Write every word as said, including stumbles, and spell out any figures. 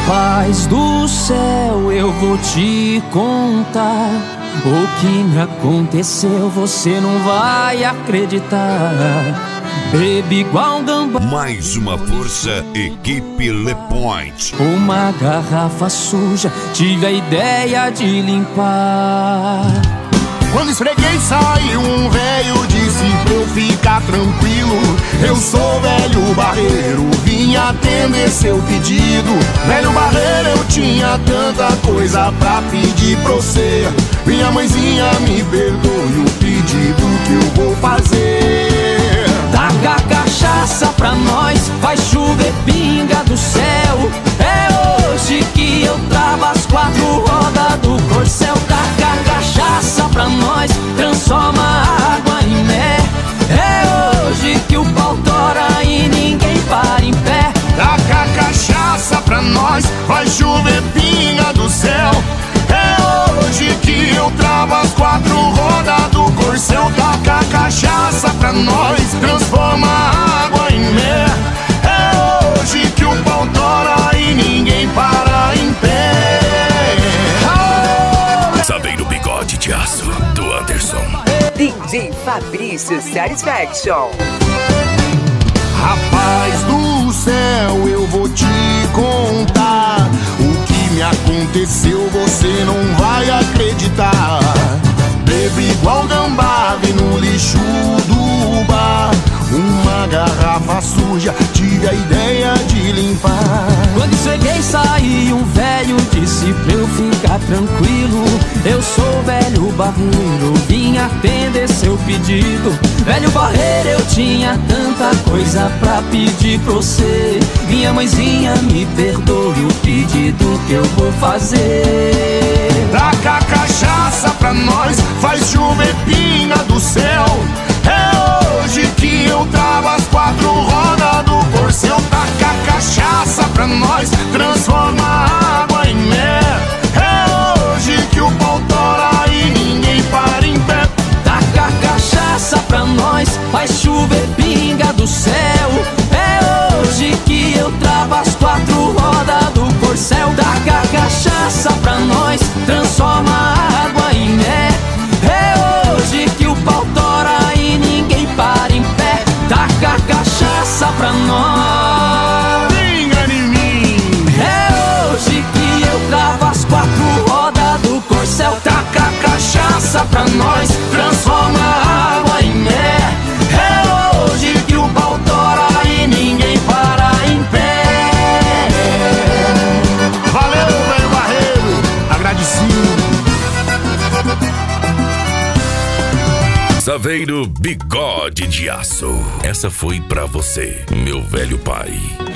Rapaz do céu, eu vou te contar o que me aconteceu, você não vai acreditar. Bebi igual gambá. Mais uma força, equipe Le Point. Uma garrafa suja, tive a ideia de limpar. Quando esfreguei saiu um velho, disse pra eu ficar tranquilo. Eu sou velho barreiro, vim atender seu pedido. Velho barreiro, eu tinha tanta coisa pra pedir pra você. Minha mãezinha, me perdoe o pedido que eu vou fazer. Taca cachaça pra nós, faz chover pinga do céu. É hoje que eu travo as quatro rodas do corcel. Taca cachaça pra nós, transforma a água em mel. É hoje que o pau tora e ninguém para em pé. Taca cachaça pra nós, faz chover pinga do céu. É hoje que eu travo as quatro rodas do corcel. Taca cachaça pra nós, transforma a água em mel. É hoje que o pau tora e ninguém para em pé. Saveiro Bigode de Aço, do Anderson. D J Fabrício Satisfaction. Rapaz do céu, eu vou te contar o que me aconteceu, você não vai acreditar. Bebi igual gambá, vi no lixo do bar. Uma garrafa suja, tive a ideia de limpar. Quando cheguei saí um velho, disse pra eu ficar tranquilo. Eu sou velho barreiro, vim atender seu pedido. Velho barreiro, eu tinha tanta coisa pra pedir pra você. Minha mãezinha, me perdoe o pedido que eu vou fazer. Taca cachaça pra nós, faz chover pinga do céu. É hoje que eu travo as quatro rodas do corcel. Taca cachaça pra nós, transforma a água em mel. É hoje que o pau tora e ninguém para em pé. Taca cachaça pra nós, faz chover pinga do céu. É hoje que eu travo as quatro rodas do corcel. Taca cachaça pra nós, transforma a água em mel. É hoje que o pau tora e ninguém para em pé. Taca cachaça pra nós, Pinga em mim. é hoje que eu travo as quatro rodas do corcel. Taca cachaça pra nós, transforma a água em mel. É hoje que o pau tora e ninguém para em pé. Valeu, velho barreiro, agradecido. Saveiro Bigode de Aço. Essa foi pra você, meu velho pai.